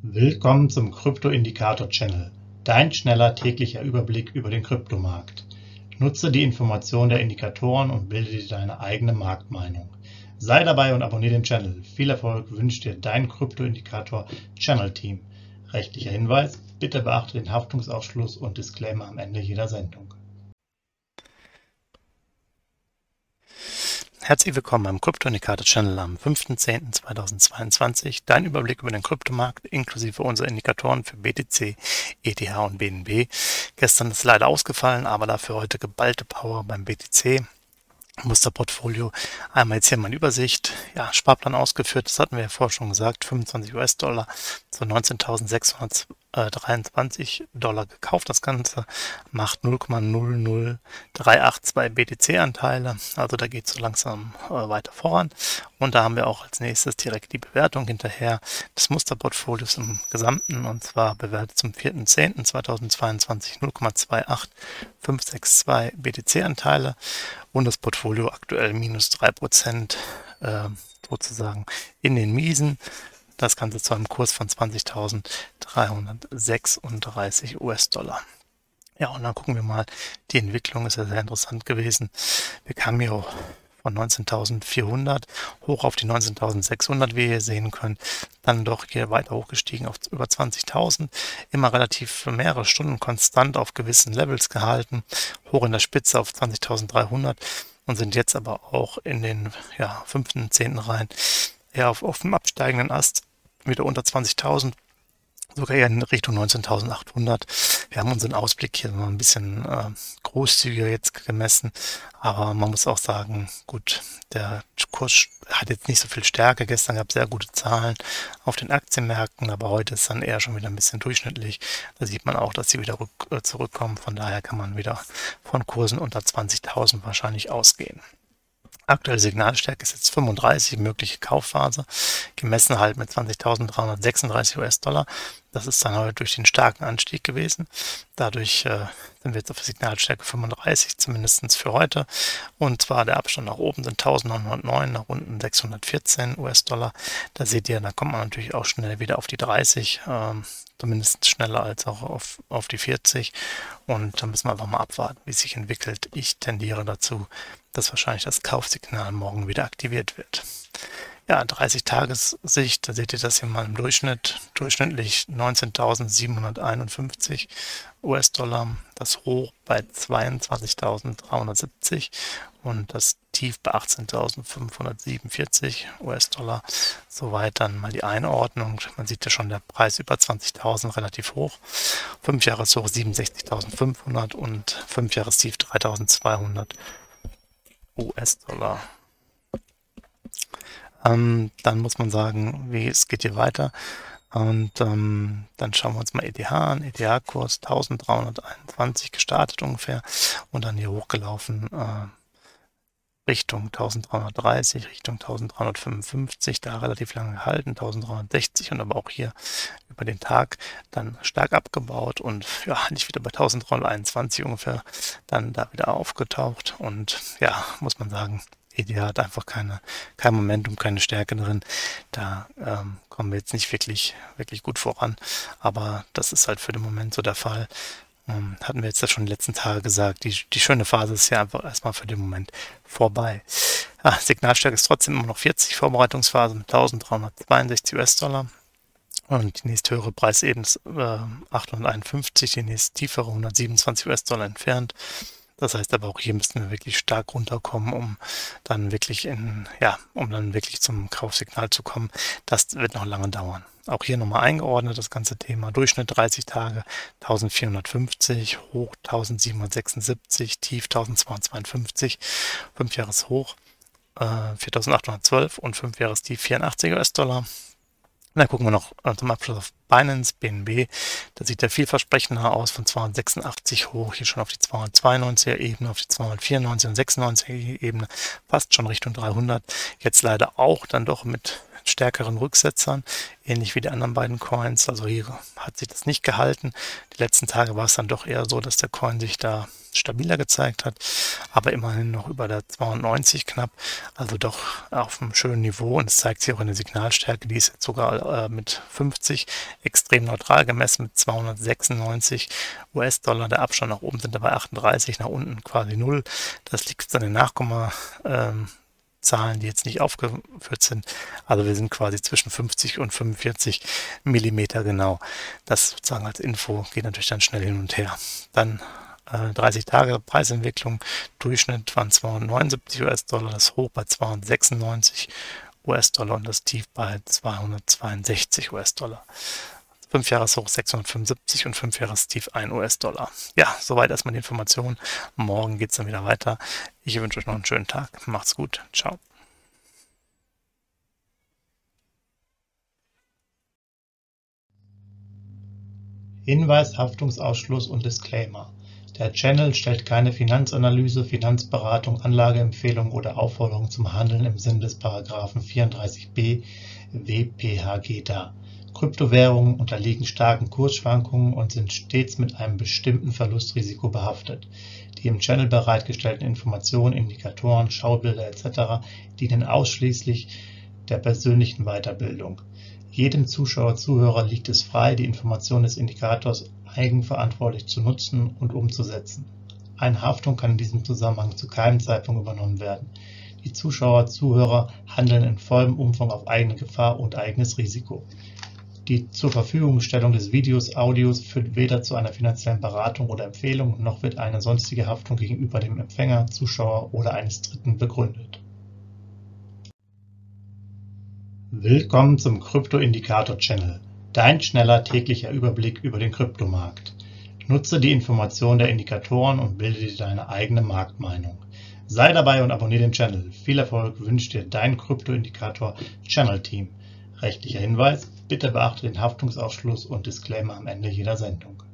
Willkommen zum Krypto-Indikator-Channel, dein schneller täglicher Überblick über den Kryptomarkt. Nutze die Informationen der Indikatoren und bilde dir deine eigene Marktmeinung. Sei dabei und abonniere den Channel. Viel Erfolg wünscht dir dein Krypto-Indikator-Channel-Team. Rechtlicher Hinweis: Bitte beachte den Haftungsausschluss und Disclaimer am Ende jeder Sendung. Herzlich willkommen beim Krypto-Indikator-Channel am 5.10.2022. Dein Überblick über den Kryptomarkt inklusive unserer Indikatoren für BTC, ETH und BNB. Gestern ist leider ausgefallen, aber dafür heute geballte Power beim BTC. Musterportfolio. Einmal jetzt hier meine Übersicht. Ja, Sparplan ausgeführt, das hatten wir ja vorher schon gesagt, 25 US-Dollar zu 19.623 Dollar gekauft. Das Ganze macht 0,00382 BTC-Anteile. Also da geht es so langsam weiter voran. Und da haben wir auch als nächstes direkt die Bewertung hinterher des Musterportfolios im Gesamten. Und zwar bewertet zum 4.10.2022 0,28562 BTC-Anteile. Und das Portfolio aktuell minus 3% sozusagen in den Miesen. Das Ganze zu einem Kurs von 20.336 US-Dollar. Ja, und dann gucken wir mal, die Entwicklung ist ja sehr interessant gewesen. Wir kamen hier von 19.400 hoch auf die 19.600, wie ihr sehen könnt, dann doch hier weiter hochgestiegen auf über 20.000, immer relativ für mehrere Stunden konstant auf gewissen Levels gehalten, hoch in der Spitze auf 20.300 und sind jetzt aber auch in den 5. und 10. Reihen eher auf dem absteigenden Ast, wieder unter 20.000. Sogar eher in Richtung 19.800. Wir haben unseren Ausblick hier mal ein bisschen großzügiger jetzt gemessen, aber man muss auch sagen, gut, der Kurs hat jetzt nicht so viel Stärke. Gestern gab es sehr gute Zahlen auf den Aktienmärkten, aber heute ist dann eher schon wieder ein bisschen durchschnittlich. Da sieht man auch, dass sie wieder zurückkommen. Von daher kann man wieder von Kursen unter 20.000 wahrscheinlich ausgehen. Aktuelle Signalstärke ist jetzt 35, mögliche Kaufphase, gemessen halt mit 20.336 US-Dollar. Das ist dann heute durch den starken Anstieg gewesen. Dadurch sind wir jetzt auf Signalstärke 35, zumindest für heute. Und zwar der Abstand nach oben sind 1.909, nach unten 614 US-Dollar. Da seht ihr, da kommt man natürlich auch schnell wieder auf die 30, zumindest schneller als auch auf die 40. Und da müssen wir einfach mal abwarten, wie es sich entwickelt. Ich tendiere dazu, dass wahrscheinlich das Kaufsignal morgen wieder aktiviert wird. Ja, 30-Tages-Sicht, da seht ihr das hier mal im Durchschnitt. Durchschnittlich 19.751 US-Dollar, das Hoch bei 22.370 und das Tief bei 18.547 US-Dollar. Soweit dann mal die Einordnung. Man sieht ja schon, der Preis über 20.000 relativ hoch. 5-Jahres-Hoch 67.500 und 5-Jahres-Tief 3.200 US-Dollar. Dann muss man sagen, es geht hier weiter. Und dann schauen wir uns mal ETH an. ETH-Kurs 1321 gestartet ungefähr und dann hier hochgelaufen Richtung 1330, Richtung 1355, da relativ lange gehalten, 1360 und aber auch hier über den Tag dann stark abgebaut und ja, nicht wieder bei 1321 ungefähr dann da wieder aufgetaucht und ja, muss man sagen, ETH hat einfach kein Momentum, keine Stärke drin. Da kommen wir jetzt nicht wirklich gut voran, aber das ist halt für den Moment so der Fall. Hatten wir jetzt ja schon die letzten Tage gesagt, die schöne Phase ist ja einfach erstmal für den Moment vorbei. Signalstärke ist trotzdem immer noch 40, Vorbereitungsphase mit 1362 US-Dollar. Und die nächste höhere Preisebene ist 851, die nächste tiefere 127 US-Dollar entfernt. Das heißt aber auch hier müssten wir wirklich stark runterkommen, um dann wirklich zum Kaufsignal zu kommen. Das wird noch lange dauern. Auch hier nochmal eingeordnet, das ganze Thema. Durchschnitt 30 Tage 1450, Hoch 1776, Tief 1252, 5-Jahres-Hoch 4812 und 5-Jahres-Tief 84 US-Dollar. Und dann gucken wir noch zum Abschluss auf Binance, BNB. Da sieht der vielversprechender aus, von 286 hoch, hier schon auf die 292er Ebene, auf die 294 und 96er Ebene, fast schon Richtung 300. Jetzt leider auch dann doch mit stärkeren Rücksetzern, ähnlich wie die anderen beiden Coins. Also hier hat sich das nicht gehalten. Die letzten Tage war es dann doch eher so, dass der Coin sich da stabiler gezeigt hat, aber immerhin noch über der 290 knapp, also doch auf einem schönen Niveau, und es zeigt sich auch in der Signalstärke, die ist jetzt sogar mit 50 extrem neutral gemessen mit 296 US-Dollar. Der Abstand nach oben sind dabei 38, nach unten quasi 0. Das liegt an den Nachkommazahlen, die jetzt nicht aufgeführt sind. Also wir sind quasi zwischen 50 und 45 Millimeter genau. Das sozusagen als Info, geht natürlich dann schnell hin und her. Dann 30 Tage Preisentwicklung, Durchschnitt waren 279 US-Dollar, das Hoch bei 296 US-Dollar und das Tief bei 262 US-Dollar. 5-Jahres-Hoch 675 und 5-Jahres-Tief 1 US-Dollar. Ja, soweit erstmal die Informationen. Morgen geht es dann wieder weiter. Ich wünsche euch noch einen schönen Tag. Macht's gut. Ciao. Hinweis, Haftungsausschluss und Disclaimer. Der Channel stellt keine Finanzanalyse, Finanzberatung, Anlageempfehlung oder Aufforderung zum Handeln im Sinne des Paragraphen 34b WPHG dar. Kryptowährungen unterliegen starken Kursschwankungen und sind stets mit einem bestimmten Verlustrisiko behaftet. Die im Channel bereitgestellten Informationen, Indikatoren, Schaubilder etc. dienen ausschließlich der persönlichen Weiterbildung. Jedem Zuschauer/Zuhörer liegt es frei, die Information des Indikators eigenverantwortlich zu nutzen und umzusetzen. Eine Haftung kann in diesem Zusammenhang zu keinem Zeitpunkt übernommen werden. Die Zuschauer/Zuhörer handeln in vollem Umfang auf eigene Gefahr und eigenes Risiko. Die Zurverfügungstellung des Videos, Audios führt weder zu einer finanziellen Beratung oder Empfehlung, noch wird eine sonstige Haftung gegenüber dem Empfänger, Zuschauer oder eines Dritten begründet. Willkommen zum Krypto-Indikator-Channel, dein schneller täglicher Überblick über den Kryptomarkt. Nutze die Informationen der Indikatoren und bilde dir deine eigene Marktmeinung. Sei dabei und abonniere den Channel. Viel Erfolg wünscht dir dein Krypto-Indikator-Channel-Team. Rechtlicher Hinweis: Bitte beachte den Haftungsausschluss und Disclaimer am Ende jeder Sendung.